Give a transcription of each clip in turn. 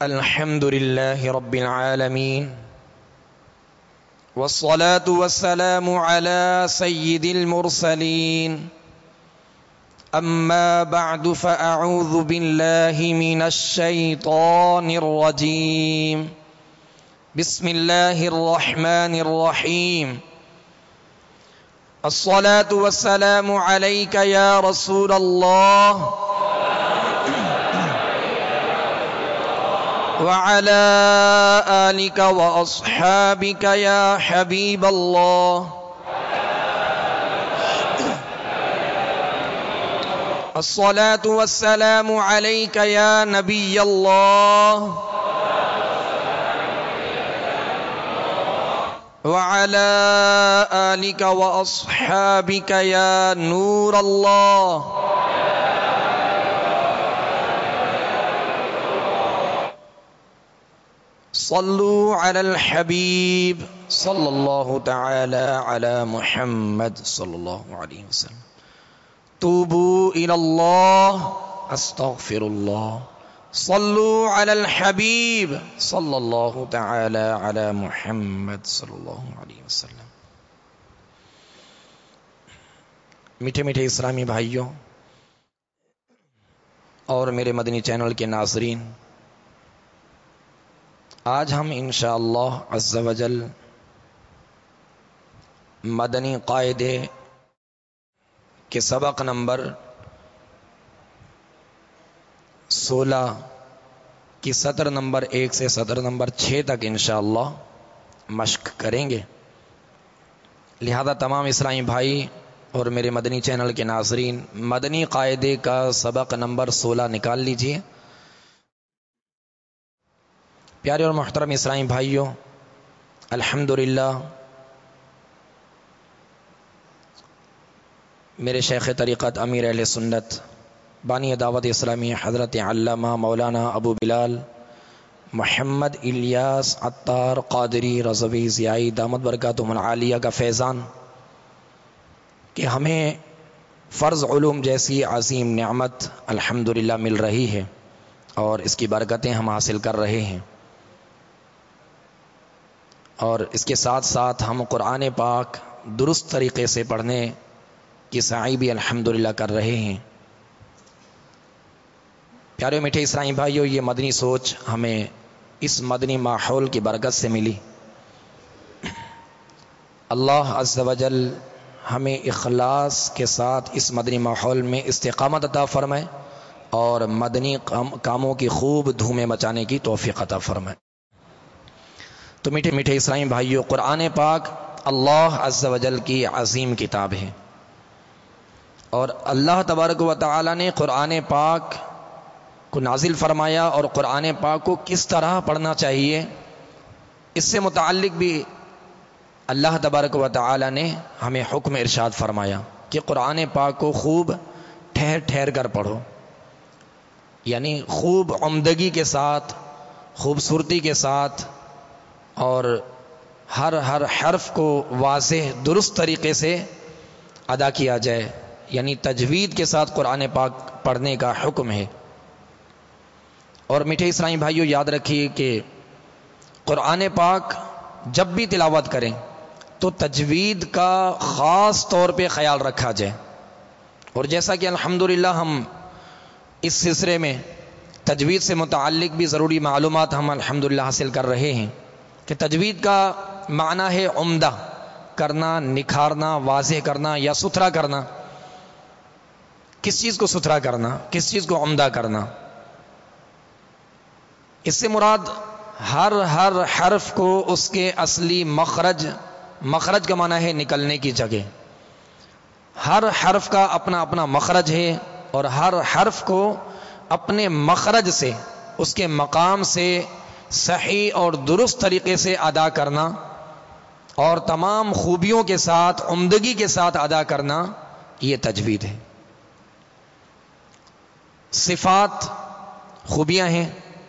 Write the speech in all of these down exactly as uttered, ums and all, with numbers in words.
الحمد لله رب العالمين والصلاة والسلام على سيد المرسلين أما بعد فأعوذ بالله من الشيطان الرجيم بسم الله الرحمن الرحيم الصلاة والسلام عليك يا رسول الله وعلى آلك وأصحابك يا حبيب الله الصلاة والسلام عليك يا نبي الله وعلى آلك وأصحابك يا نور الله صلوا على الحبيب صلى الله تعالى على محمد صلى الله عليه وسلم توبوا إلى الله أستغفر الله صلوا على الحبيب صلى الله تعالى على محمد صلى الله عليه وسلم. میٹھے میٹھے اسلامی بھائیوں اور میرے مدنی چینل کے ناظرین، آج ہم انشاءاللہ عز و جل مدنی قاعدے کے سبق نمبر سولہ کی سطر نمبر ایک سے سطر نمبر چھ تک انشاءاللہ مشق کریں گے. لہذا تمام اسلامی بھائی اور میرے مدنی چینل کے ناظرین مدنی قاعدے کا سبق نمبر سولہ نکال لیجئے. پیارے اور محترم اسلامی بھائیوں، الحمدللہ میرے شیخ طریقت امیر اہل سنت بانی دعوت اسلامی حضرت علامہ مولانا ابو بلال محمد الیاس عطار قادری رضوی ضیائی دامت برکاتہم العالیہ کا فیضان کہ ہمیں فرض علوم جیسی عظیم نعمت الحمدللہ مل رہی ہے اور اس کی برکتیں ہم حاصل کر رہے ہیں، اور اس کے ساتھ ساتھ ہم قرآن پاک درست طریقے سے پڑھنے کی سعی بھی الحمدللہ کر رہے ہیں. پیارے میٹھے اسلامی بھائیوں، یہ مدنی سوچ ہمیں اس مدنی ماحول کی برکت سے ملی. اللہ عز و جل ہمیں اخلاص کے ساتھ اس مدنی ماحول میں استقامت عطا فرمائے اور مدنی کاموں کی خوب دھومیں مچانے کی توفیق عطا فرمائے. تو میٹھے میٹھے اسلامی بھائیوں، قرآن پاک اللہ عز و جل کی عظیم کتاب ہے، اور اللہ تبارک و تعالی نے قرآن پاک کو نازل فرمایا اور قرآن پاک کو کس طرح پڑھنا چاہیے اس سے متعلق بھی اللہ تبارک و تعالی نے ہمیں حکم ارشاد فرمایا کہ قرآن پاک کو خوب ٹھہر ٹھہر کر پڑھو، یعنی خوب عمدگی کے ساتھ، خوبصورتی کے ساتھ، اور ہر ہر حرف کو واضح درست طریقے سے ادا کیا جائے، یعنی تجوید کے ساتھ قرآن پاک پڑھنے کا حکم ہے. اور میٹھے اسلامی بھائیوں، یاد رکھیے کہ قرآن پاک جب بھی تلاوت کریں تو تجوید کا خاص طور پہ خیال رکھا جائے. اور جیسا کہ الحمدللہ ہم اس سلسلے میں تجوید سے متعلق بھی ضروری معلومات ہم الحمدللہ حاصل کر رہے ہیں کہ تجوید کا معنی ہے عمدہ کرنا، نکھارنا، واضح کرنا یا ستھرا کرنا. کس چیز کو ستھرا کرنا، کس چیز کو عمدہ کرنا؟ اس سے مراد ہر ہر حرف کو اس کے اصلی مخرج، مخرج کا معنی ہے نکلنے کی جگہ. ہر حرف کا اپنا اپنا مخرج ہے، اور ہر حرف کو اپنے مخرج سے، اس کے مقام سے صحیح اور درست طریقے سے ادا کرنا اور تمام خوبیوں کے ساتھ، عمدگی کے ساتھ ادا کرنا، یہ تجوید ہے. صفات خوبیاں ہیں،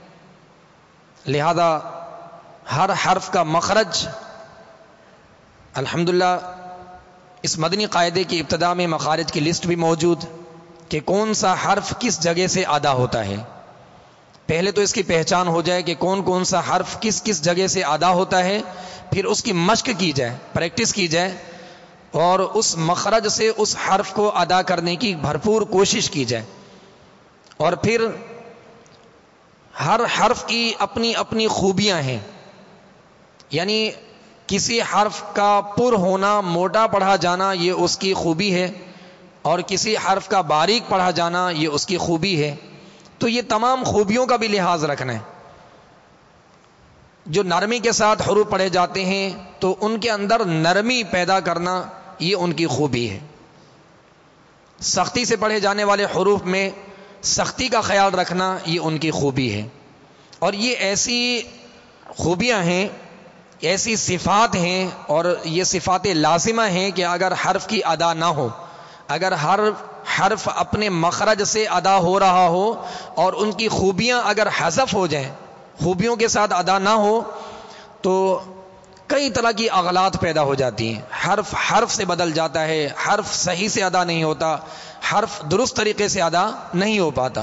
لہذا ہر حرف کا مخرج الحمدللہ اس مدنی قاعدے کی ابتدا میں مخارج کی لسٹ بھی موجود کہ کون سا حرف کس جگہ سے ادا ہوتا ہے. پہلے تو اس کی پہچان ہو جائے کہ کون کون سا حرف کس کس جگہ سے ادا ہوتا ہے، پھر اس کی مشق کی جائے، پریکٹس کی جائے، اور اس مخرج سے اس حرف کو ادا کرنے کی بھرپور کوشش کی جائے. اور پھر ہر حرف کی اپنی اپنی خوبیاں ہیں، یعنی کسی حرف کا پر ہونا، موٹا پڑھا جانا، یہ اس کی خوبی ہے، اور کسی حرف کا باریک پڑھا جانا یہ اس کی خوبی ہے. تو یہ تمام خوبیوں کا بھی لحاظ رکھنا ہے. جو نرمی کے ساتھ حروف پڑھے جاتے ہیں تو ان کے اندر نرمی پیدا کرنا یہ ان کی خوبی ہے. سختی سے پڑھے جانے والے حروف میں سختی کا خیال رکھنا یہ ان کی خوبی ہے. اور یہ ایسی خوبیاں ہیں، ایسی صفات ہیں، اور یہ صفات لازمہ ہیں کہ اگر حرف کی ادا نہ ہو، اگر ہر حرف اپنے مخرج سے ادا ہو رہا ہو اور ان کی خوبیاں اگر حذف ہو جائیں، خوبیوں کے ساتھ ادا نہ ہو، تو کئی طرح کی اغلاط پیدا ہو جاتی ہیں. حرف حرف سے بدل جاتا ہے، حرف صحیح سے ادا نہیں ہوتا، حرف درست طریقے سے ادا نہیں ہو پاتا.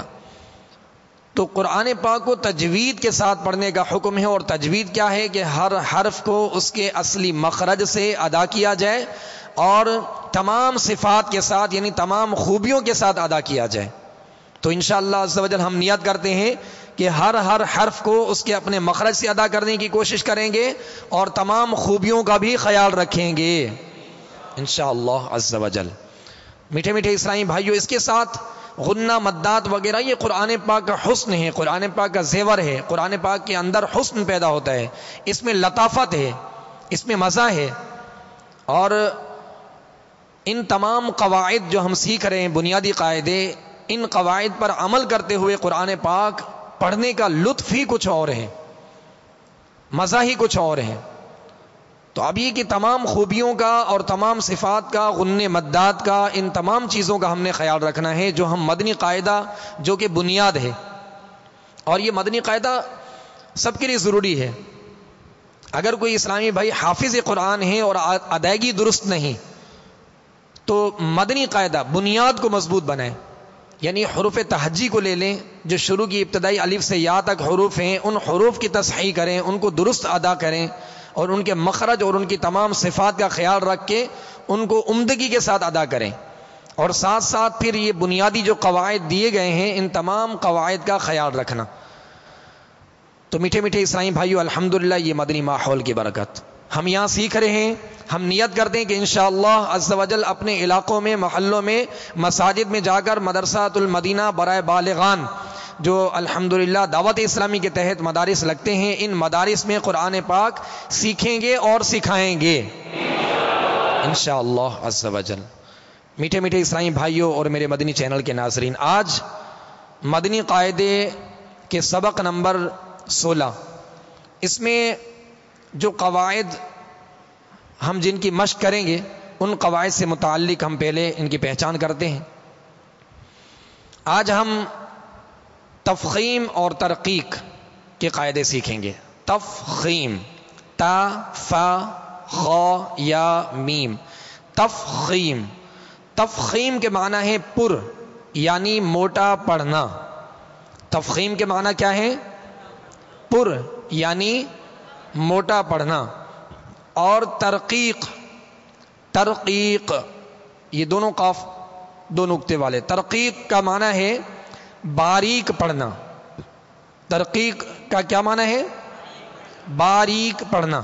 تو قرآن پاک کو تجوید کے ساتھ پڑھنے کا حکم ہے. اور تجوید کیا ہے کہ ہر حرف کو اس کے اصلی مخرج سے ادا کیا جائے اور تمام صفات کے ساتھ، یعنی تمام خوبیوں کے ساتھ ادا کیا جائے. تو انشاءاللہ عز و جل ہم نیت کرتے ہیں کہ ہر ہر حرف کو اس کے اپنے مخرج سے ادا کرنے کی کوشش کریں گے اور تمام خوبیوں کا بھی خیال رکھیں گے انشاءاللہ عز و جل. میٹھے میٹھے اسلامی بھائیو، اس کے ساتھ غنہ مدات وغیرہ یہ قرآن پاک کا حسن ہے، قرآن پاک کا زیور ہے. قرآن پاک کے اندر حسن پیدا ہوتا ہے، اس میں لطافت ہے، اس میں مزہ ہے. اور ان تمام قواعد جو ہم سیکھ رہے ہیں، بنیادی قاعدے، ان قواعد پر عمل کرتے ہوئے قرآن پاک پڑھنے کا لطف ہی کچھ اور ہے، مزہ ہی کچھ اور ہے. تو اب یہ کہ تمام خوبیوں کا اور تمام صفات کا، غنہ مدات کا، ان تمام چیزوں کا ہم نے خیال رکھنا ہے، جو ہم مدنی قاعدہ جو کہ بنیاد ہے. اور یہ مدنی قاعدہ سب کے لیے ضروری ہے. اگر کوئی اسلامی بھائی حافظ قرآن ہے اور ادائیگی درست نہیں، تو مدنی قاعدہ بنیاد کو مضبوط بنائیں. یعنی حروف تہجی کو لے لیں، جو شروع کی ابتدائی الف سے یا تک حروف ہیں، ان حروف کی تصحیح کریں، ان کو درست ادا کریں، اور ان کے مخرج اور ان کی تمام صفات کا خیال رکھ کے ان کو عمدگی کے ساتھ ادا کریں. اور ساتھ ساتھ پھر یہ بنیادی جو قواعد دیے گئے ہیں، ان تمام قواعد کا خیال رکھنا. تو میٹھے میٹھے اسلامی بھائیو، الحمدللہ یہ مدنی ماحول کی برکت ہم یہاں سیکھ رہے ہیں. ہم نیت کرتے ہیں کہ انشاءاللہ عز و جل اپنے علاقوں میں، محلوں میں، مساجد میں جا کر مدرسۃ المدینہ برائے بالغان جو الحمدللہ دعوت اسلامی کے تحت مدارس لگتے ہیں، ان مدارس میں قرآن پاک سیکھیں گے اور سکھائیں گے انشاءاللہ عز و جل. میٹھے میٹھے اسلامی بھائیوں اور میرے مدنی چینل کے ناظرین، آج مدنی قاعدے کے سبق نمبر سولہ، اس میں جو قواعد ہم جن کی مشق کریں گے، ان قواعد سے متعلق ہم پہلے ان کی پہچان کرتے ہیں. آج ہم تفخیم اور ترقیق کے قاعدے سیکھیں گے. تفخیم، تا، فا، خا، یا میم. تفخیم تفخیم کے معنی ہے پر، یعنی موٹا پڑھنا. تفخیم کے معنی کیا ہے؟ پر، یعنی موٹا پڑھنا. اور ترقیق ترقیق یہ دونوں قاف دو نقطے والے. ترقیق کا معنی ہے باریک پڑھنا. ترقیق کا کیا معنی ہے؟ باریک پڑھنا.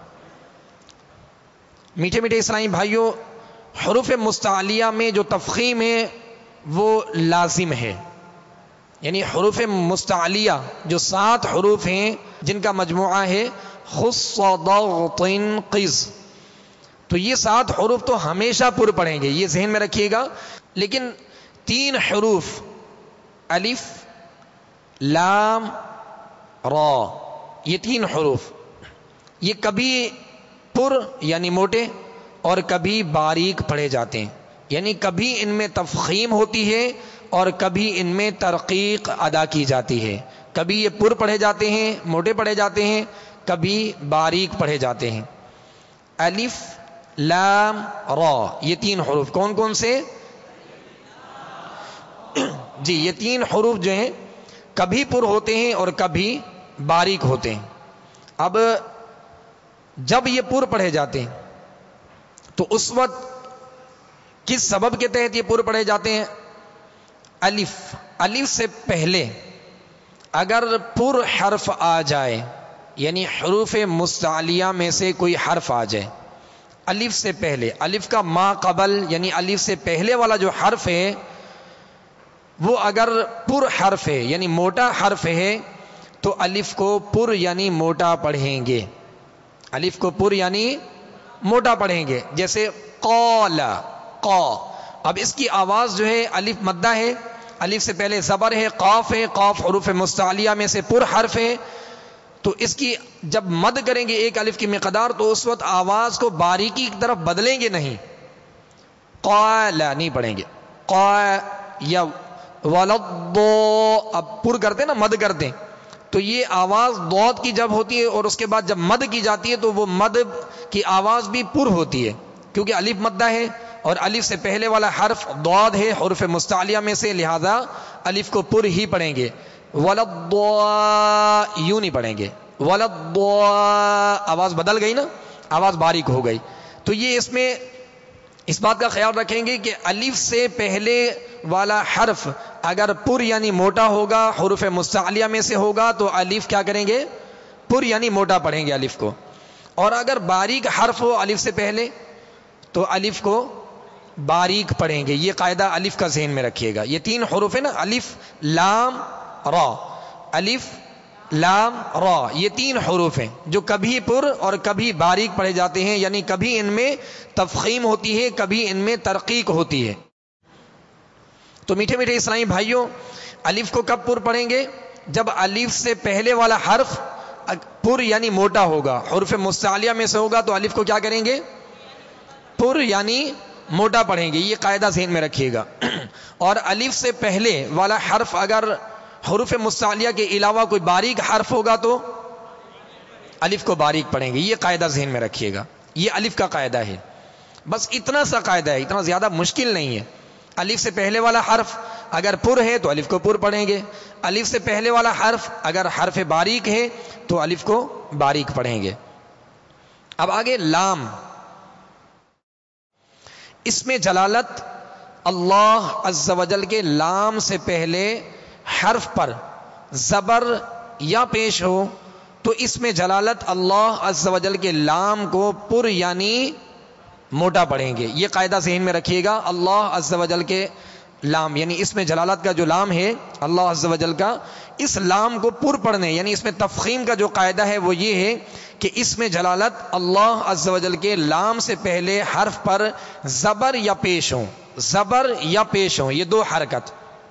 میٹھے میٹھے اسلامی بھائیوں، حروف مستعلیہ میں جو تفخیم ہے وہ لازم ہے. یعنی حروف مستعلیہ جو سات حروف ہیں، جن کا مجموعہ ہے خص ضغط قز، تو یہ سات حروف تو ہمیشہ پر پڑھیں گے، یہ ذہن میں رکھیے گا. لیکن تین حروف الف، لام، را، یہ تین حروف یہ کبھی پر یعنی موٹے اور کبھی باریک پڑھے جاتے ہیں. یعنی کبھی ان میں تفخیم ہوتی ہے اور کبھی ان میں ترقیق ادا کی جاتی ہے. کبھی یہ پر پڑھے جاتے ہیں، موٹے پڑھے جاتے ہیں، کبھی باریک پڑھے جاتے ہیں. الف، لام، را، یہ تین حروف کون کون سے؟ جی یہ تین حروف جو ہیں کبھی پر ہوتے ہیں اور کبھی باریک ہوتے ہیں. اب جب یہ پر پڑھے جاتے ہیں تو اس وقت کس سبب کے تحت یہ پر پڑھے جاتے ہیں؟ الف الف سے پہلے اگر پر حرف آ جائے، یعنی حروف مستعلیہ میں سے کوئی حرف آ جائے، الف سے پہلے، الف کا ما قبل یعنی الف سے پہلے والا جو حرف ہے وہ اگر پر حرف ہے یعنی موٹا حرف ہے تو الف کو پر یعنی موٹا پڑھیں گے. الف کو پر یعنی موٹا پڑھیں گے. جیسے قال قا، اب اس کی آواز جو ہے الف مدہ ہے، الف سے پہلے زبر ہے، قاف ہے، قاف حروف مستعلیہ میں سے پر حرف ہے، تو اس کی جب مد کریں گے ایک الف کی مقدار تو اس وقت آواز کو باریکی کی طرف بدلیں گے نہیں، قال نہیں پڑھیں گے. قا یا ولد، اب پر کرتے نا مد کرتے تو یہ آواز ضاد کی جب ہوتی ہے اور اس کے بعد جب مد کی جاتی ہے تو وہ مد کی آواز بھی پر ہوتی ہے کیونکہ الف مدہ ہے اور الف سے پہلے والا حرف ضاد ہے حروف مستعلیہ میں سے، لہذا الف کو پر ہی پڑھیں گے. ولد یوں نہیں پڑھیں گے، ولد آواز بدل گئی نا، آواز باریک ہو گئی. تو یہ اس میں اس بات کا خیال رکھیں گے کہ الف سے پہلے والا حرف اگر پر یعنی موٹا ہوگا، حروف مستعلیہ میں سے ہوگا تو الف کیا کریں گے؟ پر یعنی موٹا پڑھیں گے الف کو. اور اگر باریک حرف ہو الف سے پہلے تو الف کو باریک پڑھیں گے. یہ قاعدہ الف کا ذہن میں رکھیے گا. یہ تین حروف ہے نا، الف لام را، الف لام را، یہ تین حروف ہیں جو کبھی پر اور کبھی باریک پڑھے جاتے ہیں، یعنی کبھی ان میں تفخیم ہوتی ہے، کبھی ان میں ترقیق ہوتی ہے. تو میٹھے میٹھے اسلامی بھائیوں، الف کو کب پر پڑھیں گے؟ جب الف سے پہلے والا حرف پر یعنی موٹا ہوگا، حروف مستعلیہ میں سے ہوگا تو الف کو کیا کریں گے؟ پر یعنی موٹا پڑھیں گے. یہ قاعدہ ذہن میں رکھیے گا. اور الف سے پہلے والا حرف اگر حروف مستعلیہ کے علاوہ کوئی باریک حرف ہوگا تو الف کو باریک پڑھیں گے. یہ قاعدہ ذہن میں رکھیے گا. یہ الف کا قاعدہ ہے. بس اتنا سا قاعدہ ہے، اتنا زیادہ مشکل نہیں ہے. الف سے پہلے والا حرف اگر پر ہے تو الف کو پر پڑھیں گے، الف سے پہلے والا حرف اگر حرف باریک ہے تو الف کو باریک پڑھیں گے. اب آگے لام. اس میں جلالت اللہ عز و جل کے لام سے پہلے حرف پر زبر یا پیش ہو تو اس میں جلالت اللہ عز و جل کے لام کو پر یعنی موٹا پڑھیں گے. یہ قاعدہ ذہن میں رکھیے گا. اللہ عز و جل کے لام یعنی اس میں جلالت کا جو لام ہے اللہ عز و جل کا، اس لام کو پر پڑھنے یعنی اس میں تفخیم کا جو قاعدہ ہے وہ یہ ہے کہ اس میں جلالت اللہ عز و جل کے لام سے پہلے حرف پر زبر یا پیش ہوں، زبر یا پیش ہوں، یہ دو حرکت،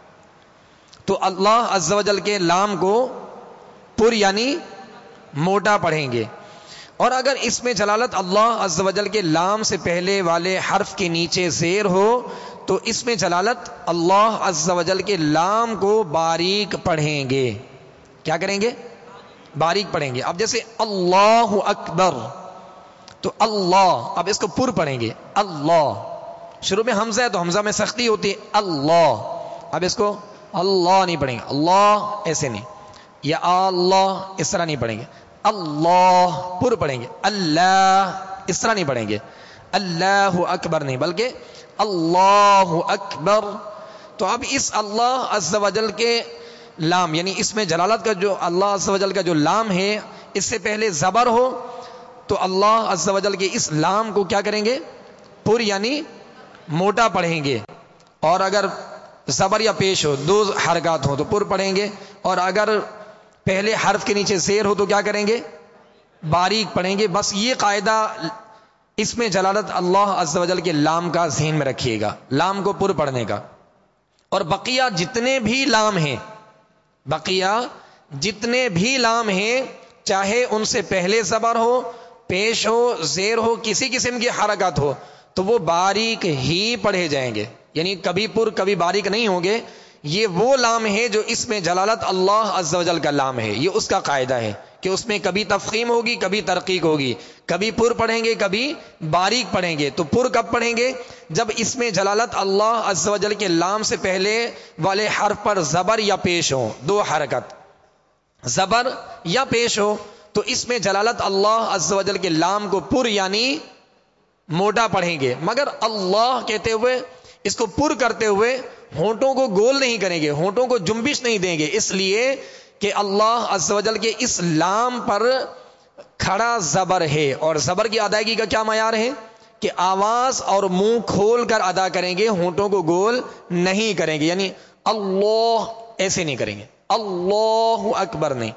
تو اللہ عز و جل کے لام کو پر یعنی موٹا پڑھیں گے. اور اگر اس میں جلالت اللہ عز و جل کے لام سے پہلے والے حرف کے نیچے زیر ہو تو اس میں جلالت اللہ عز و جل کے لام کو باریک پڑھیں گے. کیا کریں گے؟ باریک پڑھیں گے. اب جیسے اللہ اکبر تو اللہ، اب اس کو پر پڑھیں گے اللہ، شروع میں حمزہ ہے تو حمزہ میں سختی ہوتی ہے اللہ، اب اس کو اللہ نہیں پڑھیں گے، اللہ ایسے نہیں، یا اللہ اس طرح نہیں پڑھیں گے، اللہ پر پڑھیں گے، اللہ اس طرح نہیں پڑھیں گے، اللہ اکبر نہیں بلکہ اللہ اکبر. تو اب اس اللہ عز و جل کے لام یعنی اس میں جلالت کا جو اللہ عز و جل کا جو لام ہے اس سے پہلے زبر ہو تو اللہ عز و جل کے اس لام کو کیا کریں گے؟ پر یعنی موٹا پڑھیں گے. اور اگر زبر یا پیش ہو، دو حرکات ہوں تو پر پڑھیں گے، اور اگر پہلے حرف کے نیچے زیر ہو تو کیا کریں گے؟ باریک پڑھیں گے. بس یہ قاعدہ اس میں جلالت اللہ عز و جل کے لام کا ذہن میں رکھیے گا، لام کو پر پڑھنے کا. اور بقیہ جتنے بھی لام ہیں، بقیہ جتنے بھی لام ہیں چاہے ان سے پہلے زبر ہو، پیش ہو، زیر ہو، کسی قسم کی حرکت ہو تو وہ باریک ہی پڑھے جائیں گے، یعنی کبھی پر کبھی باریک نہیں ہوں گے. یہ وہ لام ہے جو اس میں جلالت اللہ عز و جل کا لام ہے، یہ اس کا قاعدہ ہے کہ اس میں کبھی تفخیم ہوگی کبھی ترقیق ہوگی، کبھی پر پڑھیں گے کبھی باریک پڑھیں گے. تو پر کب پڑھیں گے؟ جب اس میں جلالت اللہ عز و جل کے لام سے پہلے والے حرف پر زبر یا پیش ہو، دو حرکت زبر یا پیش ہو، تو اس میں جلالت اللہ عز و جل کے لام کو پر یعنی موٹا پڑھیں گے. مگر اللہ کہتے ہوئے اس کو پر کرتے ہوئے ہونٹوں کو گول نہیں کریں گے، ہونٹوں کو جنبش نہیں دیں گے، اس لیے کہ اللہ عز و جل کے اس لام پر کھڑا زبر ہے. اور زبر کی ادائیگی کا کیا معیار ہے کہ آواز اور منہ کھول کر ادا کریں گے، ہونٹوں کو گول نہیں کریں گے. یعنی اللہ ایسے نہیں کریں گے، اللہ اکبر نہیں،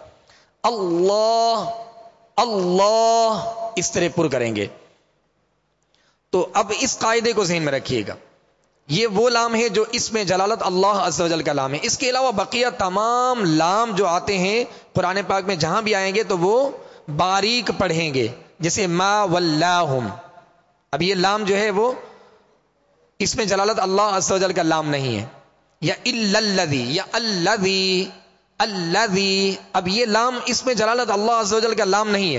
اللہ اللہ اس طرح پر کریں گے. تو اب اس قاعدے کو ذہن میں رکھیے گا، یہ وہ لام ہے جو اس میں جلالت اللہ عز و جل کا لام ہے. اس کے علاوہ بقیہ تمام لام جو آتے ہیں قرآن پاک میں جہاں بھی آئیں گے تو وہ باریک پڑھیں گے، جیسے ما ولاہم. اب یہ لام جو ہے وہ اس میں جلالت اللہ عز و جل کا لام نہیں ہے. یا الا الذی، یا الذی الذی، اب یہ لام اس میں جلالت اللہ عز و جل کا لام نہیں ہے،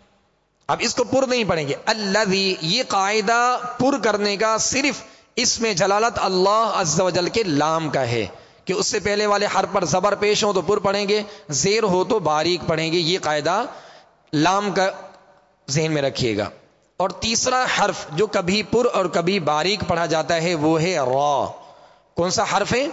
اب اس کو پر نہیں پڑھیں گے. الذی، یہ قاعدہ پر کرنے کا صرف اس میں جلالت اللہ عز و جل کے لام کا ہے کہ اس سے پہلے والے حرف پر زبر پیش ہو تو پر پڑھیں گے، زیر ہو تو باریک پڑھیں گے. یہ قاعدہ لام کا ذہن میں رکھیے گا. اور تیسرا حرف جو کبھی پر اور کبھی باریک پڑھا جاتا ہے وہ ہے را. کون سا حرف ہے؟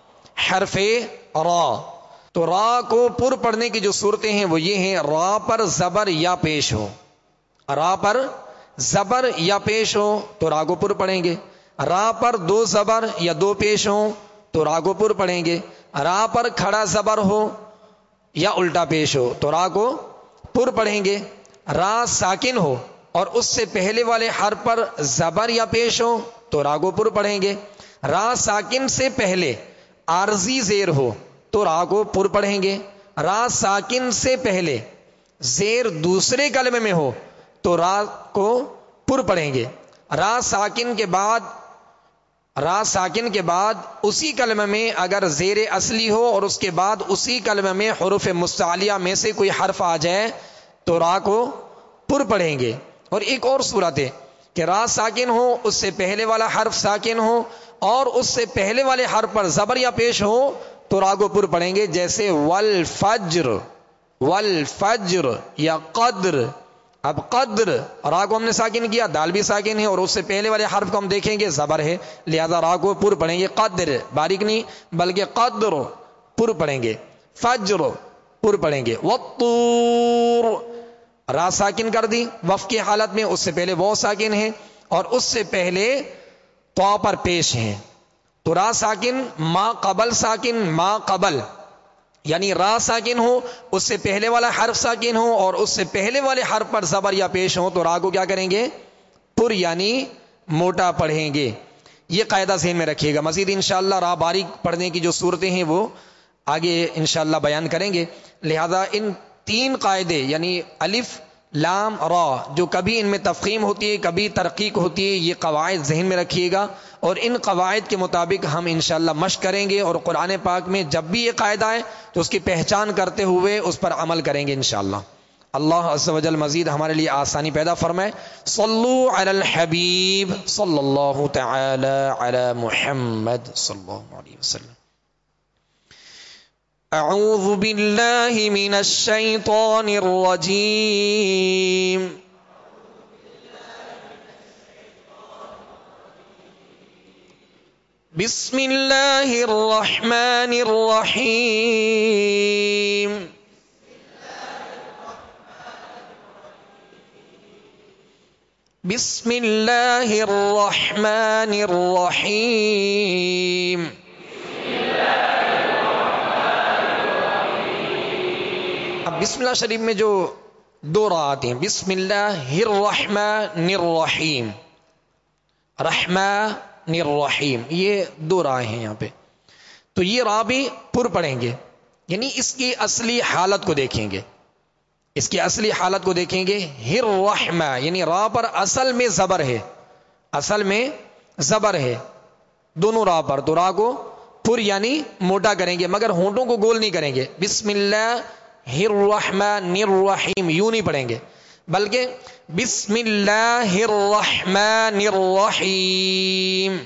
حرف را. تو را کو پر پڑھنے کی جو صورتیں ہیں وہ یہ ہیں: را پر زبر یا پیش ہو، را پر زبر یا پیش ہو تو را کو پر پڑھیں گے. را پر دو زبر یا دو پیش ہو تو را کو پر پڑھیں گے. را پر کھڑا زبر ہو یا الٹا پیش ہو تو را کو پر پڑھیں گے. را ساکن ہو اور اس سے پہلے والے حرف پر زبر یا پیش ہو تو را کو پر پڑھیں گے. را ساکن سے پہلے عارضی زیر ہو تو را کو پر پڑھیں گے. را ساکن سے پہلے زیر دوسرے کلمے میں ہو تو را کو پر پڑھیں گے. را ساکن کے بعد را ساکن کے بعد اسی کلمہ میں اگر زیر اصلی ہو اور اس کے بعد اسی کلمہ میں حروف مستعلیہ میں سے کوئی حرف آ جائے تو را کو پر پڑھیں گے. اور ایک اور صورت ہے کہ را ساکن ہو، اس سے پہلے والا حرف ساکن ہو اور اس سے پہلے والے حرف پر زبر یا پیش ہو تو را کو پر پڑھیں گے، جیسے والفجر، والفجر یا قدر. اب قدر را کو ہم نے ساکن کیا، دال بھی ساکن ہے اور اس سے پہلے والے حرف کو ہم دیکھیں گے زبر ہے، لہذا را کو پر پڑھیں گے. قدر باریک نہیں بلکہ قدر پر پڑھیں گے. فجر پر پڑھیں گے. والطور را ساکن کر دی وف کی حالت میں، اس سے پہلے وہ ساکن ہے اور اس سے پہلے تو پر پیش ہے تو را ساکن ما قبل ساکن ما قبل، یعنی را ساکن ہو اس سے پہلے والا حرف ساکن ہو اور اس سے پہلے والے حرف پر زبر یا پیش ہو تو را کو کیا کریں گے؟ پر یعنی موٹا پڑھیں گے. یہ قاعدہ ذہن میں رکھیے گا. مزید انشاءاللہ را باریک پڑھنے کی جو صورتیں ہیں وہ آگے انشاءاللہ بیان کریں گے. لہذا ان تین قاعدے یعنی الف لام را جو کبھی ان میں تفخیم ہوتی ہے کبھی ترقیق ہوتی ہے، یہ قواعد ذہن میں رکھیے گا اور ان قواعد کے مطابق ہم انشاءاللہ مشق کریں گے اور قرآن پاک میں جب بھی یہ قاعدہ ہے تو اس کی پہچان کرتے ہوئے اس پر عمل کریں گے انشاءاللہ. اللہ عز و جل مزید ہمارے لیے آسانی پیدا فرمائے. صلو علی الحبیب صلی اللہ تعالی علی محمد صلی اللہ علیہ وسلم. اعوذ باللہ من الشیطان الرجیم. بسم اللہ الرحمن الرحیم. بسم اللہ الرحمن الرحیم. اب بسم اللہ شریف میں جو دو را آتی ہیں، بسم اللہ الرحمن الرحیم، رحمن الرحیم، یہ دو رائے ہیں یہاں پہ. تو یہ را بھی پر پڑھیں گے، یعنی اس کی اصلی حالت کو دیکھیں گے، اس کی اصلی حالت کو دیکھیں گے. الرحمہ یعنی را پر اصل میں زبر ہے، اصل میں زبر ہے دونوں را پر، تو را کو پر یعنی موٹا کریں گے مگر ہونٹوں کو گول نہیں کریں گے. بسم اللہ الرحمن الرحیم یوں نہیں پڑھیں گے، بلکہ بسم اللہ الرحمن الرحیم،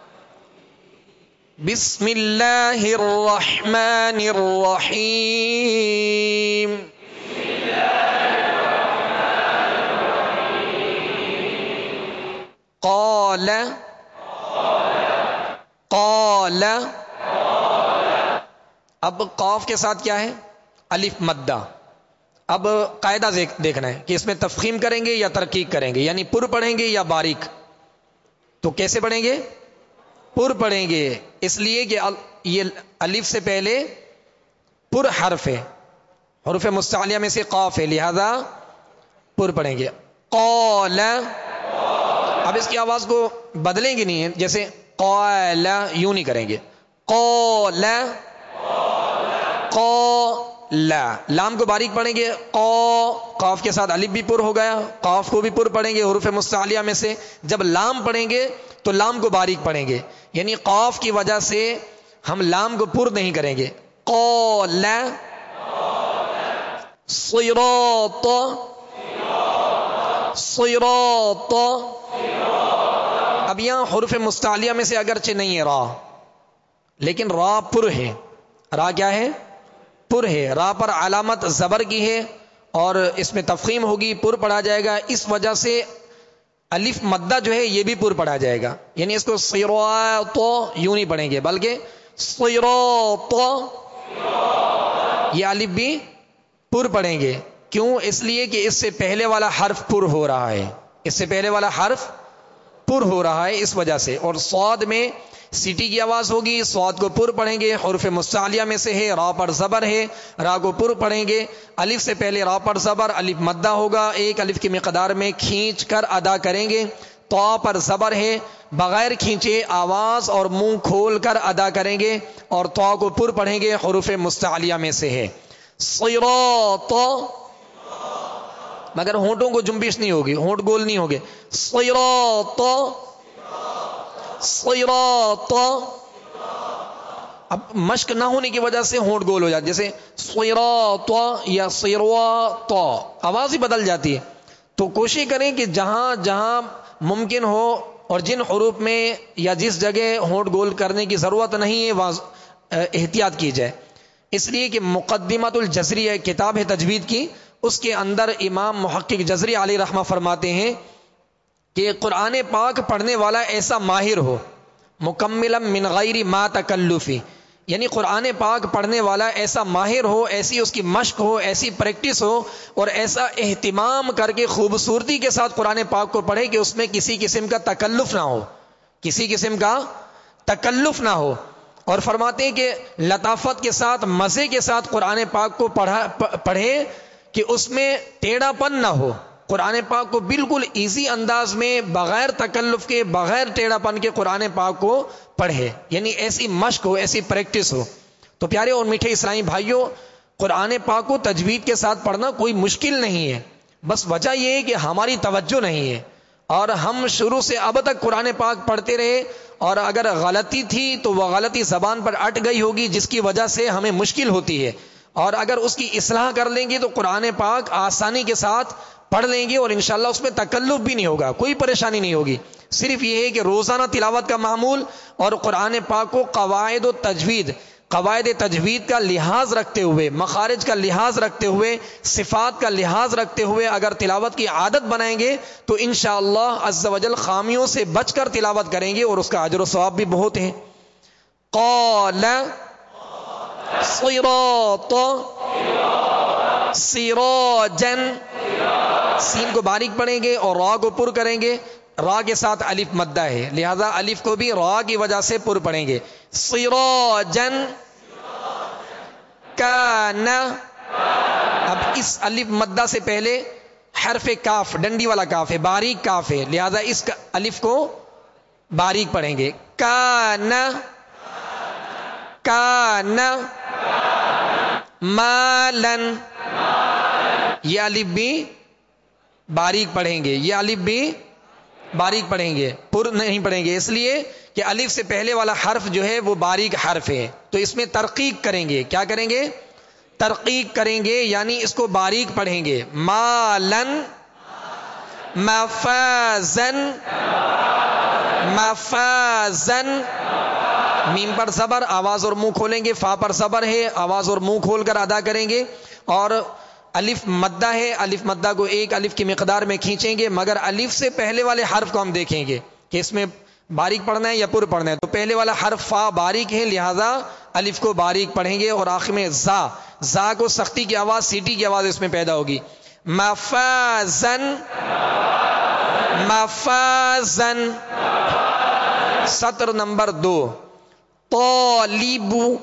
بسم اللہ الرحمن الرحیم. قال قال اب قاف کے ساتھ کیا ہے؟ الف مدہ. اب قاعدہ دیکھنا ہے کہ اس میں تفخیم کریں گے یا ترقیق کریں گے، یعنی پر پڑھیں گے یا باریک. تو کیسے پڑھیں گے؟ پر پڑھیں گے، اس لیے کہ یہ الف سے پہلے پر حرف ہے، حروف مستعلیہ میں سے قاف ہے، لہذا پر پڑھیں گے. قال، اب اس کی آواز کو بدلیں گے نہیں، جیسے قال یوں نہیں کریں گے. قال قال، لام کو باریک پڑھیں گے. قا، قاف کے ساتھ الف بھی پر ہو گیا، قاف کو بھی پر پڑھیں گے حروف مستعلیہ میں سے. جب لام پڑھیں گے تو لام کو باریک پڑھیں گے، یعنی قاف کی وجہ سے ہم لام کو پر نہیں کریں گے. قال صراط صراط. اب یہاں حروف مستعلیہ میں سے اگرچہ نہیں ہے را، لیکن را پر ہے. را کیا ہے؟ پر ہے. را پر علامت زبر کی ہے اور اس میں تفخیم ہوگی، پر پڑھا جائے گا. اس وجہ سے الف مدہ جو ہے یہ بھی پر پڑھا جائے گا، یعنی اس کو صراط یوں نہیں پڑھیں گے بلکہ صراط. یہ الف بھی پر پڑھیں گے. کیوں؟ اس لیے کہ اس سے پہلے والا حرف پر ہو رہا ہے، اس سے پہلے والا حرف پر ہو رہا ہے اس وجہ سے. اور صاد میں سیٹی کی آواز ہوگی، صاد کو پر پڑھیں گے، حروف مستعلیہ میں سے ہے، را پر زبر ہے، را کو پر پڑھیں گے. الف سے پہلے را پر زبر، الف مدہ ہوگا، ایک الف کی مقدار میں کھینچ کر ادا کریں گے. طا پر زبر ہے، بغیر کھینچے آواز اور منہ کھول کر ادا کریں گے، اور طا کو پر پڑھیں گے، حروف مستعلیہ میں سے ہے. صراط، مگر ہونٹوں کو جنبش نہیں ہوگی، ہونٹ گول نہیں ہوگے. صراط صراط. اب مشق نہ ہونے کی وجہ سے ہونٹ گول ہو جاتے، جیسے صراط یا صراط، آواز ہی بدل جاتی ہے. تو کوشش کریں کہ جہاں جہاں ممکن ہو اور جن حروف میں یا جس جگہ ہونٹ گول کرنے کی ضرورت نہیں ہے وہاں احتیاط کی جائے. اس لیے کہ مقدمۃ الجزری کتاب ہے تجوید کی، اس کے اندر امام محقق جزری علیہ رحمہ فرماتے ہیں کہ قرآن پاک پڑھنے والا ایسا ماہر ہو، مکملا من غیر ما تکلفی، یعنی قرآن پاک پڑھنے والا ایسا ماہر ہو، ایسی اس کی مشق ہو، ایسی پریکٹس ہو، اور ایسا اہتمام کر کے خوبصورتی کے ساتھ قرآن پاک کو پڑھے کہ اس میں کسی قسم کا تکلف نہ ہو، کسی قسم کا تکلف نہ ہو. اور فرماتے ہیں کہ لطافت کے ساتھ، مزے کے ساتھ قرآن پاک کو پڑھا پڑھے کہ اس میں ٹیڑھا پن نہ ہو. قرآن پاک کو بالکل ایزی انداز میں بغیر تکلف کے، بغیر ٹیڑھا پن کے قرآن پاک کو پڑھے، یعنی ایسی مشق ہو، ایسی پریکٹس ہو. تو پیارے اور میٹھے اسلامی بھائیوں، قرآن پاک کو تجوید کے ساتھ پڑھنا کوئی مشکل نہیں ہے، بس وجہ یہ ہے کہ ہماری توجہ نہیں ہے، اور ہم شروع سے اب تک قرآن پاک پڑھتے رہے، اور اگر غلطی تھی تو وہ غلطی زبان پر اٹ گئی ہوگی جس کی وجہ سے ہمیں مشکل ہوتی ہے، اور اگر اس کی اصلاح کر لیں گے تو قرآن پاک آسانی کے ساتھ پڑھ لیں گے، اور انشاءاللہ اس میں تکلف بھی نہیں ہوگا، کوئی پریشانی نہیں ہوگی. صرف یہ ہے کہ روزانہ تلاوت کا معمول اور قرآن پاک کو قواعد و تجوید قواعد تجوید کا لحاظ رکھتے ہوئے، مخارج کا لحاظ رکھتے ہوئے، صفات کا لحاظ رکھتے ہوئے اگر تلاوت کی عادت بنائیں گے تو انشاءاللہ عز و جل خامیوں سے بچ کر تلاوت کریں گے، اور اس کا اجر و ثواب بھی بہت ہے. قال صراط سراجا، سین کو باریک پڑھیں گے اور را کو پر کریں گے. را کے ساتھ الف مدہ ہے، لہذا الف کو بھی را کی وجہ سے پر پڑھیں گے. سراجا کان، اب اس الف مدہ سے پہلے حرف کاف، ڈنڈی والا کاف ہے، باریک کاف ہے، لہذا اس الف کو باریک پڑھیں گے. کان کان مالن، یہ الف بھی باریک پڑھیں گے، یہ الف بھی باریک پڑھیں گے، پر نہیں پڑھیں گے، اس لیے کہ الف سے پہلے والا حرف جو ہے وہ باریک حرف ہے، تو اس میں ترقیق کریں گے. کیا کریں گے؟ ترقیق کریں گے یعنی اس کو باریک پڑھیں گے. مالن مفازن مفازن. میم پر صبر، آواز اور منہ کھولیں گے. فا پر صبر ہے، آواز اور منہ کھول کر ادا کریں گے. اور الف مدہ ہے، الف مدہ کو ایک الف کی مقدار میں کھینچیں گے، مگر الف سے پہلے والے حرف کو ہم دیکھیں گے کہ اس میں باریک پڑھنا ہے یا پر پڑھنا ہے. تو پہلے والا حرف فا باریک ہے، لہذا الف کو باریک پڑھیں گے. اور آخر میں زا، زا کو سختی کی آواز، سیٹی کی آواز اس میں پیدا ہوگی. مفازن مفازن. سطر نمبر دو. طالبو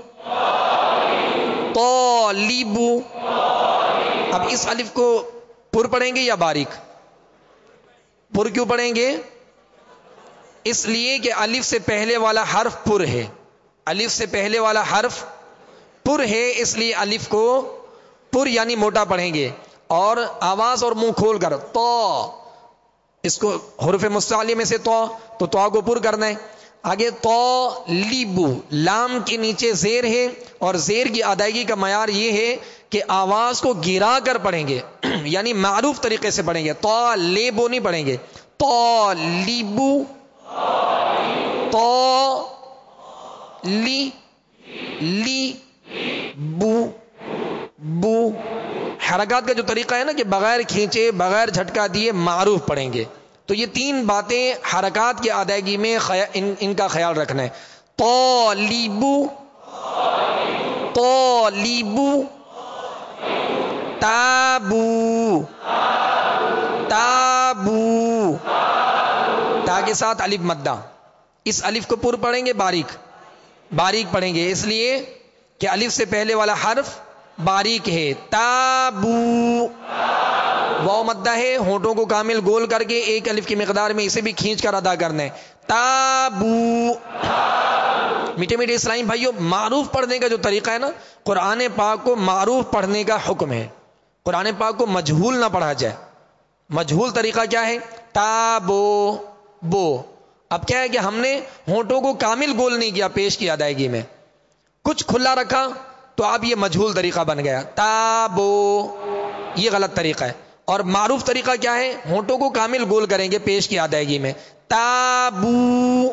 طالبو. اب اس الف کو پر پڑھیں گے یا باریک؟ پر کیوں پڑھیں گے؟ اس لیے کہ الف سے پہلے والا حرف پر ہے. الف سے پہلے والا حرف پر ہے، اس لیے الف کو پر یعنی موٹا پڑھیں گے. اور آواز اور منہ کھول کر تو، اس کو حروف مستعلیہ میں سے تو تو تو کو پر کرنا ہے. آگے تو لیبو، لام کے نیچے زیر ہے، اور زیر کی ادائیگی کا معیار یہ ہے کہ آواز کو گرا کر پڑھیں گے یعنی معروف طریقے سے پڑھیں گے. تو لیبو نہیں پڑھیں گے. تو لیبو تو لی لی بو بو. حرکات کا جو طریقہ ہے نا کہ بغیر کھینچے بغیر جھٹکا دیے معروف پڑھیں گے. تو یہ تین باتیں حرکات کی ادائیگی میں ان, ان کا خیال رکھنا ہے. طالبو طالبو. تابو تابو. تا کے ساتھ الف مدہ. اس الف کو پر پڑھیں گے باریک باریک پڑھیں گے، اس لیے کہ الف سے پہلے والا حرف باریک ہے. تابو. واو مدہ ہے، ہونٹوں کو کامل گول کر کے ایک الف کی مقدار میں اسے بھی کھینچ کر ادا کرنا ہے. تابو. میٹھے میٹھے اسلامی بھائیوں، معروف پڑھنے کا جو طریقہ ہے نا، قرآن پاک کو معروف پڑھنے کا حکم ہے. قرآن پاک کو مجہول نہ پڑھا جائے. مجہول طریقہ کیا ہے؟ تابو بو. اب کیا ہے کہ ہم نے ہونٹوں کو کامل گول نہیں کیا پیش کی ادائیگی میں، کچھ کھلا رکھا، تو اب یہ مجہول طریقہ بن گیا. تابو یہ غلط طریقہ ہے. اور معروف طریقہ کیا ہے؟ ہونٹوں کو کامل گول کریں گے پیش کی ادائیگی میں. تابو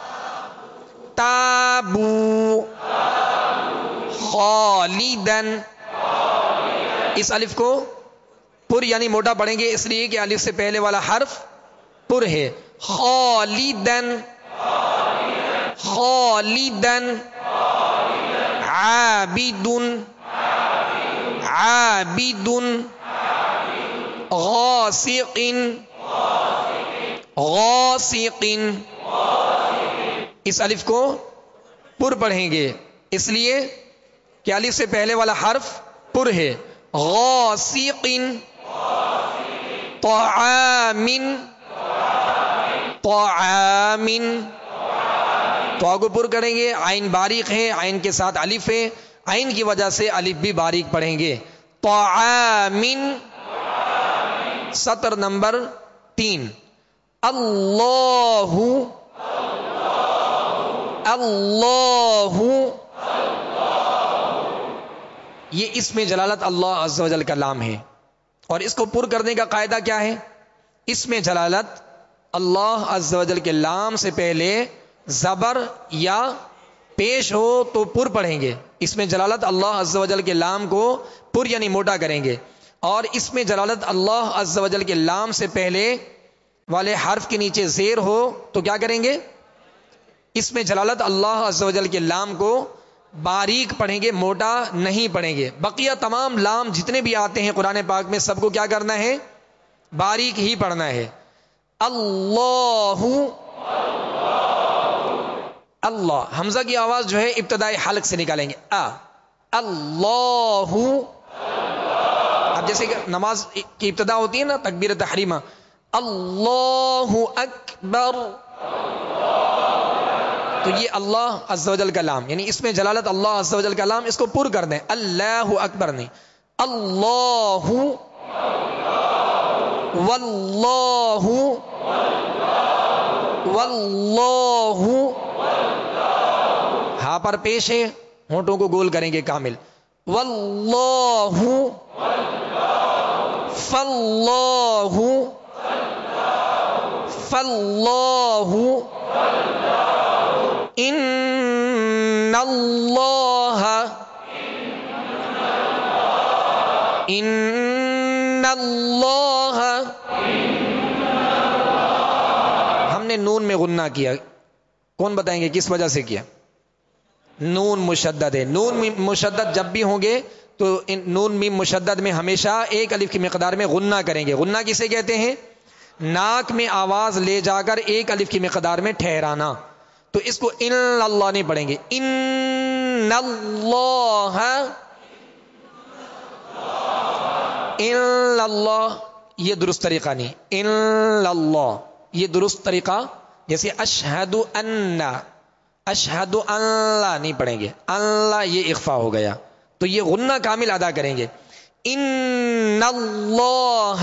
تابو. خالدن. اس الف کو پر یعنی موٹا پڑھیں گے، اس لیے کہ الف سے پہلے والا حرف پر ہے. خالدن خالدن. عابدن عابدن. غاسق غاسق. اس الف کو پر پڑھیں گے، اس لیے کہ الف سے پہلے والا حرف پر ہے. غاسق. طعام طعام. تو کو پر کریں گے، عین باریک ہے، عین کے ساتھ الف ہے، عین کی وجہ سے الف بھی باریک پڑھیں گے. طعام. سطر نمبر تین. اللہ اللہ. یہ اسم جلالت اللہ عز و جل کا لام ہے، اور اس کو پر کرنے کا قاعدہ کیا ہے؟ اسم جلالت اللہ عز و جل کے لام سے پہلے زبر یا پیش ہو تو پر پڑھیں گے. اسم جلالت اللہ عز و جل کے لام کو پر یعنی موٹا کریں گے. اور اسم جلالت اللہ عز و جل کے لام سے پہلے والے حرف کے نیچے زیر ہو تو کیا کریں گے؟ اسم جلالت اللہ عز و جل کے لام کو باریک پڑھیں گے، موٹا نہیں پڑھیں گے. بقیہ تمام لام جتنے بھی آتے ہیں قرآن پاک میں سب کو کیا کرنا ہے؟ باریک ہی پڑھنا ہے. اللہ اللہ. حمزہ کی آواز جو ہے ابتدائی حلق سے نکالیں گے. آ اللہ. اب جیسے کہ نماز کی ابتدا ہوتی ہے نا تکبیر تحریمہ، اللہ اکبر، تو یہ اللہ عز و جل کا لام یعنی اس میں جلالت اللہ عز و جل کا لام، اس کو پر کر دیں. اللہ اکبر نہیں. اللہ واللہ واللہ. ہاں پر پیش ہے، ہونٹوں کو گول کریں گے کامل. واللہ فاللہ فاللہ ان اللہ ان اللہ. ہم نے نون میں غنہ کیا، کون بتائیں گے کس وجہ سے کیا؟ نون مشدد ہے. نون مشدد جب بھی ہوں گے تو ان نون میم مشدد میں ہمیشہ ایک الف کی مقدار میں غنہ کریں گے. غنہ کسے کہتے ہیں؟ ناک میں آواز لے جا کر ایک الف کی مقدار میں ٹھہرانا. تو اس کو ان اللہ نہیں پڑھیں گے، ان اللہ ان اللہ، یہ درست طریقہ نہیں. ان اللہ یہ درست طریقہ، جیسے اشہد ان، اشہد اللہ نہیں پڑھیں گے، اللہ یہ اخفا ہو گیا. تو یہ غنہ کامل ادا کریں گے. ان اللہ،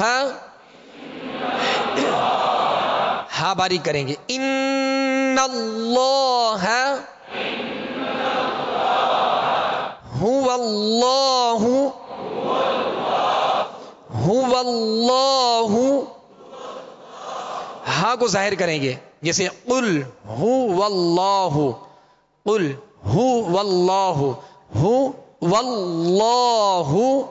ہاں باریک کریں گے. ان اللہ هو اللہ هو اللہ، ہاں کو ظاہر کریں گے، جیسے قل هو اللہ، قل هو اللہ، هو واللہ.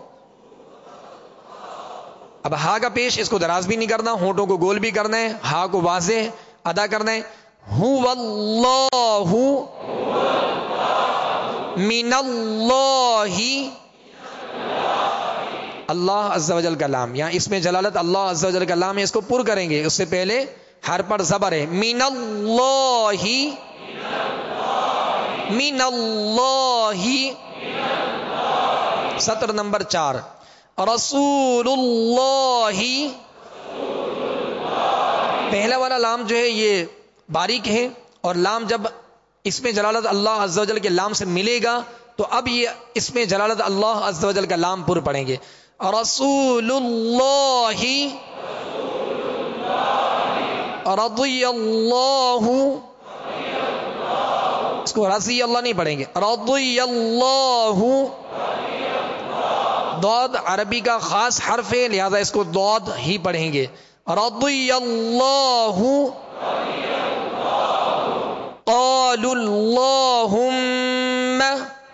اب ہا کا پیش اس کو دراز بھی نہیں کرنا، ہونٹوں کو گول بھی کرنا ہے، ہا کو واضح ادا کرنا ہے. هو اللہ من اللہ، اللہ عز و جل کا لام، یہاں اس میں جلالت اللہ عز و جل کا لام ہے، اس کو پر کریں گے. اس سے پہلے ہر پر زبر ہے. من اللہ، من اللہ. سطر نمبر چار. رسول اللہ، پہلا والا لام جو ہے یہ باریک ہے، اور لام جب اس میں جلالت اللہ عز و جل کے لام سے ملے گا تو اب یہ اس میں جلالت اللہ عز و جل کا لام پر پڑھیں گے. رسول اللہ رضی اللہ، اس کو رضی اللہ نہیں پڑھیں گے، رضی اللہ. ضاد عربی کا خاص حرف ہے، لہذا اس کو ضاد ہی پڑھیں گے. رضی اللہ. قالوا اللہم،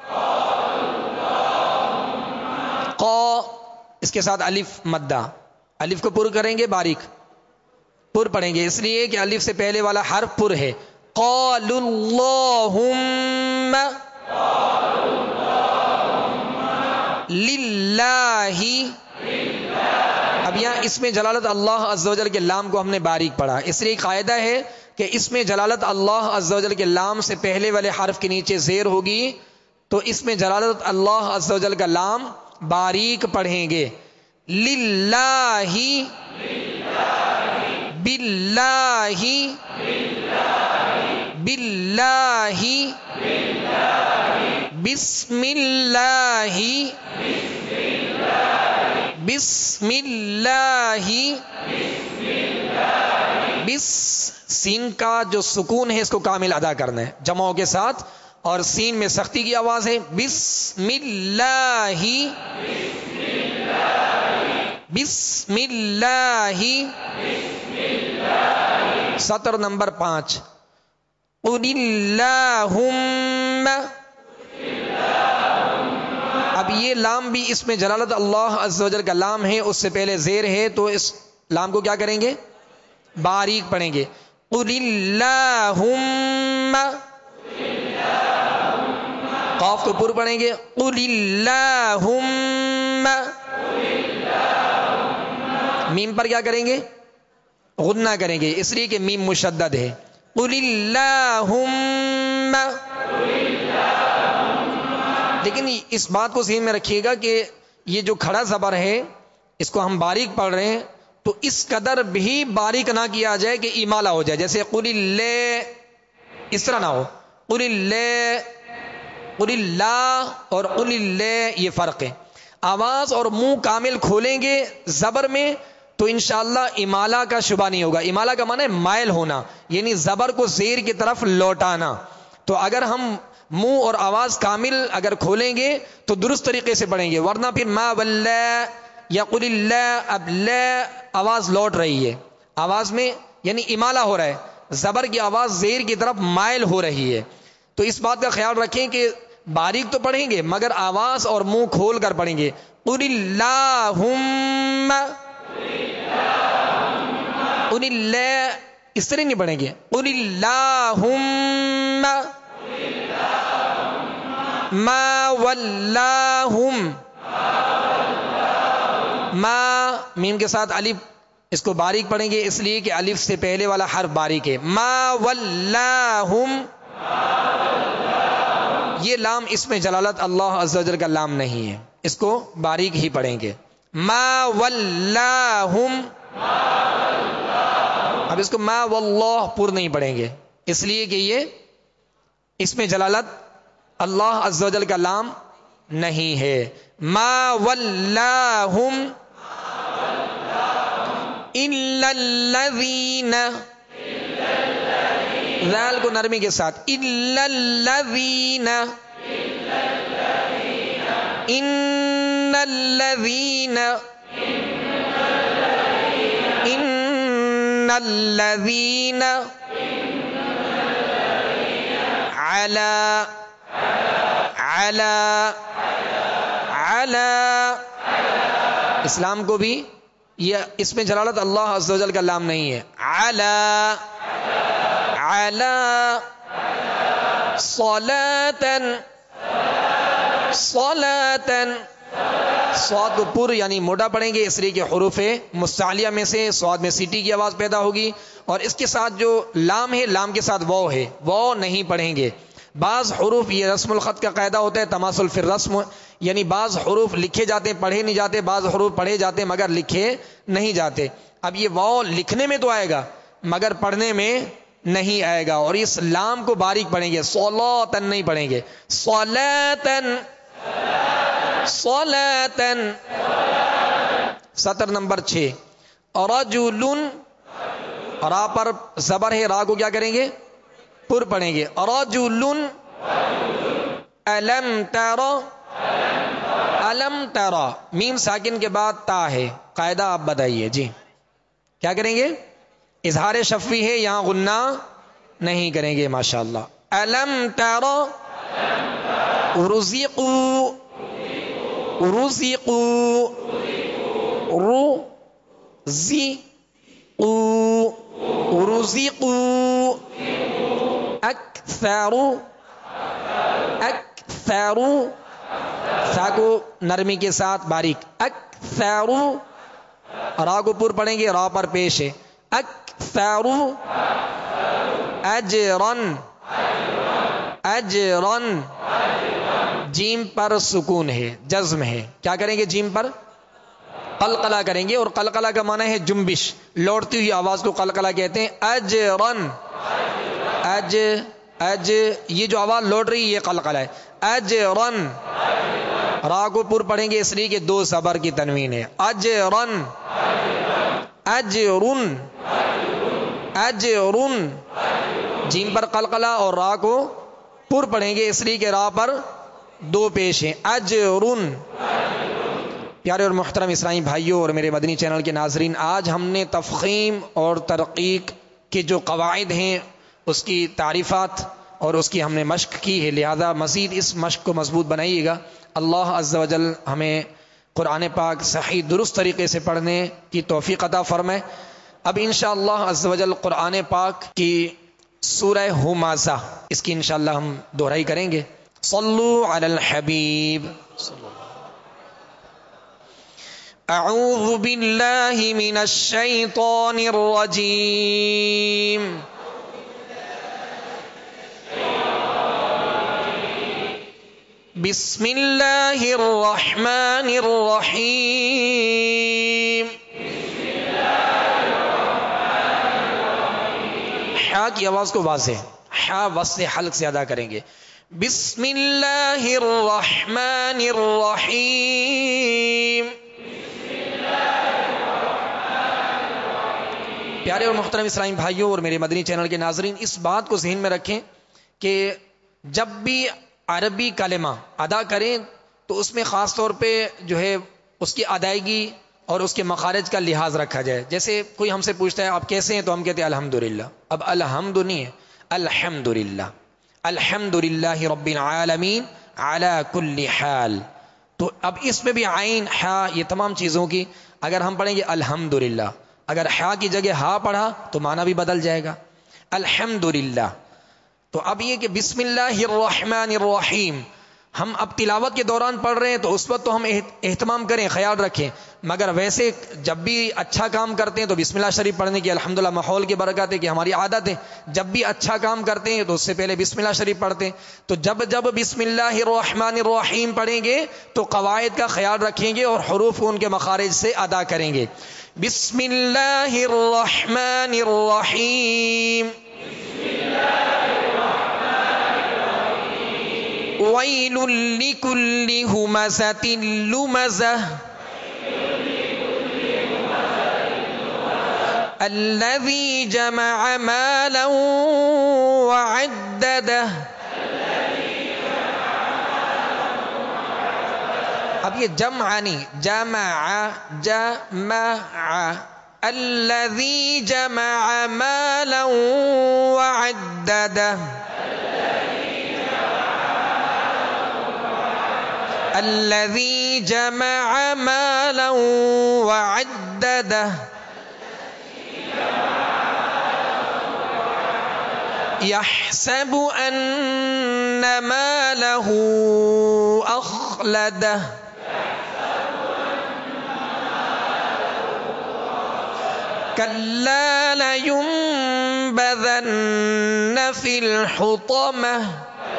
قا اس کے ساتھ الف مدہ، الف کو پر کریں گے، باریک پر پڑھیں گے، اس لیے کہ الف سے پہلے والا حرف پر ہے. قالوا اللہم للہ. اب یہاں اس میں جلالت اللہ عز و جل کے لام کو ہم نے باریک پڑھا، اس لیے قاعدہ ہے کہ اس میں جلالت اللہ عز و جل کے لام سے پہلے والے حرف کے نیچے زیر ہوگی، تو اس میں جلالت اللہ عز و جل کا لام باریک پڑھیں گے. للہ، باللہ، باللہ، بسم اللہ، بسم اللہ. بس سین کا جو سکون ہے اس کو کامل ادا کرنا ہے جمعوں کے ساتھ، اور سین میں سختی کی آواز ہے. بسم اللہ، بسم اللہ. سطر نمبر پانچ. قل اللہم، اب یہ لام بھی اس میں جلالت اللہ عز و جل کا لام ہے، اس سے پہلے زیر ہے، تو اس لام کو کیا کریں گے؟ باریک پڑھیں گے. قل اللہم، قاف کو پر پڑھیں گے. قل اللہم، میم پر کیا کریں گے؟ غنہ کریں گے، اس لیے کہ میم مشدد ہے. قل اللہم. لیکن اس بات کو ذہن میں رکھیے گا کہ یہ جو کھڑا زبر ہے اس کو ہم باریک پڑھ رہے ہیں، تو اس قدر بھی باریک نہ کیا جائے کہ ایمالہ ہو جائے. جیسے قل اللہ، اس طرح نہ ہو. قل اللہ، قل اللہ اور قل اللہ یہ فرق ہے. آواز اور منہ کامل کھولیں گے زبر میں تو انشاءاللہ امالہ کا شبہ نہیں ہوگا. امالہ کا معنی ہے مائل ہونا، یعنی زبر کو زیر کی طرف لوٹانا. تو اگر ہم منہ اور آواز کامل اگر کھولیں گے تو درست طریقے سے پڑھیں گے، ورنہ پھر ما ولا یا قل اللہ، اب لا آواز لوٹ رہی ہے، آواز میں یعنی امالہ ہو رہا ہے، زبر کی آواز زیر کی طرف مائل ہو رہی ہے. تو اس بات کا خیال رکھیں کہ باریک تو پڑھیں گے مگر آواز اور منہ کھول کر پڑھیں گے. قل اللہم، قل اللہ اس طرح نہیں پڑھیں گے، قل اللہم ما ولاہم، ما میم کے ساتھ الف، اس کو باریک پڑھیں گے اس لیے کہ الف سے پہلے والا حرف باریک ہے. ما ولاہم، یہ لام اس میں جلالت اللہ عز و جل کا لام نہیں ہے، اس کو باریک ہی پڑھیں گے. ما ولاہم، اب اس کو ما واللہ پر نہیں پڑھیں گے اس لیے کہ یہ اس میں جلالت اللہ عز و جل کا لام نہیں ہے. ما ولاہم الا الذین، ذال کو نرمی کے ساتھ، الا الذین، ان الذین، ان الذین علی علی علی، اسلام کو بھی یہ اس میں جلالت اللہ عز و جل کا لام نہیں ہے. علی علی صلاۃً، صلاۃً، صاد کو پر یعنی موٹا پڑھیں گے اس لیے کہ حروف مستعلیہ میں سے صاد میں سیٹی کی آواز پیدا ہوگی، اور اس کے ساتھ جو لام ہے لام کے ساتھ واو ہے، واو نہیں پڑھیں گے. بعض حروف، یہ رسم الخط کا قاعدہ ہوتا ہے تماثل فی الرسم، یعنی بعض حروف لکھے جاتے ہیں پڑھے نہیں جاتے، بعض حروف پڑھے جاتے ہیں مگر لکھے نہیں جاتے. اب یہ واو لکھنے میں تو آئے گا مگر پڑھنے میں نہیں آئے گا، اور اس لام کو باریک پڑھیں گے، صلاۃً نہیں پڑھیں گے، صلاۃً، صلاۃً. سطر نمبر چھ، رجل، را پر زبر ہے، را کو کیا کریں گے؟ پر پڑھیں گے. رجل الم تر، الم تر، میم ساکن کے بعد تا ہے، قاعدہ آپ بتائیے جی کیا کریں گے؟ اظہار شفوی ہے یہاں غنہ نہیں کریں گے ماشاءاللہ. الم تر رزقوا، رزقوا، رزقوا، رزقوا، اکثر، اکثر، سا کو نرمی کے ساتھ باریک، اکثر، را کو پر پڑھیں گے، را پر پیش ہے، اکثر اجرن، اجرن، جیم پر سکون ہے، جزم ہے، کیا کریں گے؟ جیم پر قلقلہ کریں گے، اور قلقلہ کا معنی ہے جنبش، لوٹتی ہوئی آواز کو قلقلہ کہتے ہیں. اجرن، اج، اج، یہ جو آواز لوٹ رہی ہے یہ قلقلہ ہے. اجرن، را کو پر پڑھیں گے اس لیے کہ دو زبر کی تنوین ہے. اجرن، اجرن، اجرن، جیم پر قلقلہ اور را کو پر پڑھیں گے اس لیے کہ را پر دو پیش ہیں. اجرن. پیارے اور محترم اسلامی بھائیوں اور میرے مدنی چینل کے ناظرین، آج ہم نے تفخیم اور ترقیق کے جو قواعد ہیں اس کی تعریفات اور اس کی ہم نے مشق کی ہے، لہذا مزید اس مشق کو مضبوط بنائیے گا. اللہ عز و جل ہمیں قرآن پاک صحیح درست طریقے سے پڑھنے کی توفیق عطا فرمائے. اب انشاءاللہ عز و جل قرآن پاک کی سورہ ہمازہ، اس کی انشاءاللہ ہم دہرائی کریں گے. صلو علی الحبیب. اعوذ باللہ من الشیطان الرجیم. بسم اللہ الرحمن الرحیم. حا کی آواز کو واضح، حا وصل حلق سے ادا کریں گے. بسم اللہ الرحمن الرحیم. پیارے اور محترم اسلامی بھائیوں اور میرے مدنی چینل کے ناظرین، اس بات کو ذہن میں رکھیں کہ جب بھی عربی کلمہ ادا کریں تو اس میں خاص طور پہ جو ہے اس کی ادائیگی اور اس کے مخارج کا لحاظ رکھا جائے. جیسے کوئی ہم سے پوچھتا ہے آپ کیسے ہیں تو ہم کہتے ہیں الحمدللہ. اب الحمد نہیں ہے، الحمدللہ. الحمدللہ رب العالمین علی کل حال. تو اب اس میں بھی عین ہا یہ تمام چیزوں کی اگر ہم پڑھیں گے الحمدللہ، اگر ہا کی جگہ ہا پڑھا تو معنی بھی بدل جائے گا. الحمدللہ. تو اب یہ کہ بسم اللہ الرحمن الرحیم ہم اب تلاوت کے دوران پڑھ رہے ہیں تو اس وقت تو ہم اہتمام کریں، خیال رکھیں، مگر ویسے جب بھی اچھا کام کرتے ہیں تو بسم اللہ شریف پڑھنے کی الحمدللہ ماحول کی برکت ہے کہ ہماری عادت ہے، جب بھی اچھا کام کرتے ہیں تو اس سے پہلے بسم اللہ شریف پڑھتے ہیں. تو جب جب بسم اللہ الرحمن الرحیم پڑھیں گے تو قواعد کا خیال رکھیں گے اور حروف کو ان کے مخارج سے ادا کریں گے. بسم اللہ الرحمن الرحیم. ویل لکل ہمزۃ لمزہ الذی جمع مالا وعددہ. اب یہ جمع نہیں، جمع جمع. الذی جمع مالا وعددہ. الذي جمع مالا وعدده يحسب أن ماله أخلده. كلا لينبذن في الحطمة.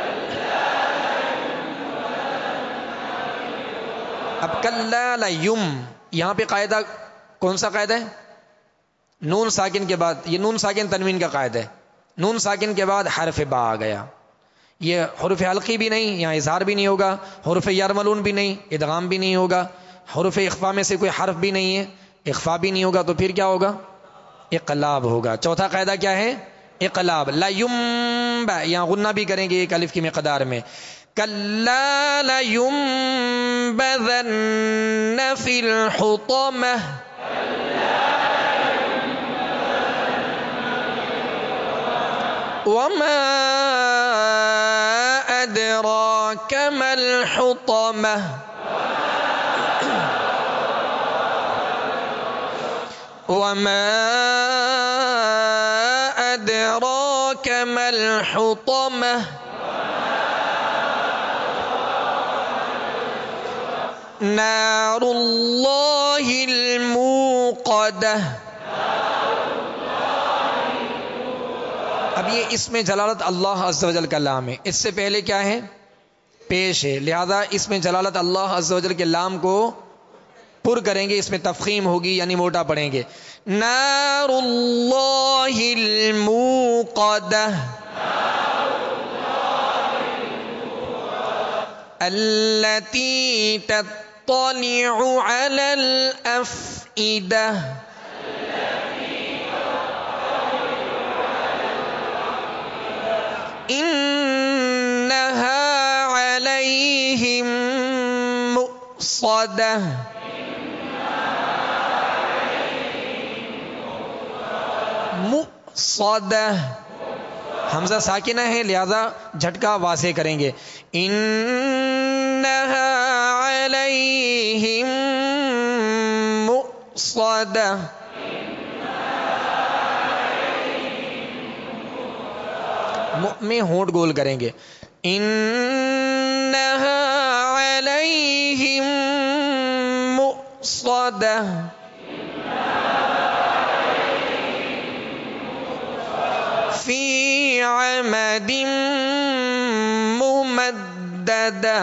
اب کلا لیم یہاں پہ قاعدہ کون سا قاعدہ ہے؟ نون ساکن کے بعد، یہ نون ساکن تنوین کا قاعدہ ہے. نون ساکن کے بعد حرف با آ گیا، یہ حرف حلقی بھی نہیں، یہاں اظہار بھی نہیں ہوگا، حرف یرملون بھی نہیں، ادغام بھی نہیں ہوگا، حرف اخفا میں سے کوئی حرف بھی نہیں ہے، اخفا بھی نہیں ہوگا، تو پھر کیا ہوگا؟ اقلاب ہوگا. چوتھا قاعدہ کیا ہے؟ اقلاب. لیم یہاں غنہ بھی کریں گے ایک الف کی مقدار میں. کلا لینبذن فی الحطمہ. وما ادراک ما الحطمہ. وما ادراک ما الحطمہ. نار اللہ الموقدہ. اب یہ اس میں جلالت اللہ عز و جل کا لام ہے، اس سے پہلے کیا ہے؟ پیش ہے، لہذا اس میں جلالت اللہ عز و جل کے لام کو پر کریں گے، اس میں تفخیم ہوگی یعنی موٹا پڑھیں گے. نار اللہ الموقدہ. التي تطلع على الأفئدة. إنها عليهم مؤصدة. مؤصدة حمزہ ساکنہ ہے لہذا جھٹکا واضح کریں گے. انہا علیہم مؤصدہ. میں ہونٹ گول کریں گے. انہا علیہم مؤصدہ. فی عمد ممددہ.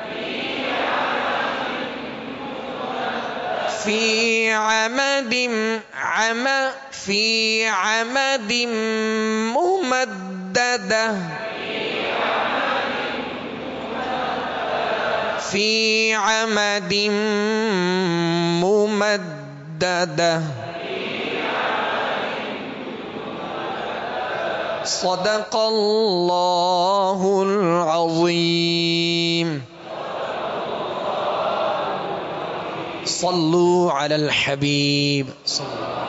فی عمد عم فی عمد ممددہ. فی عمد ممددہ. صدق اللہ العظیم. صلو علی الحبیب.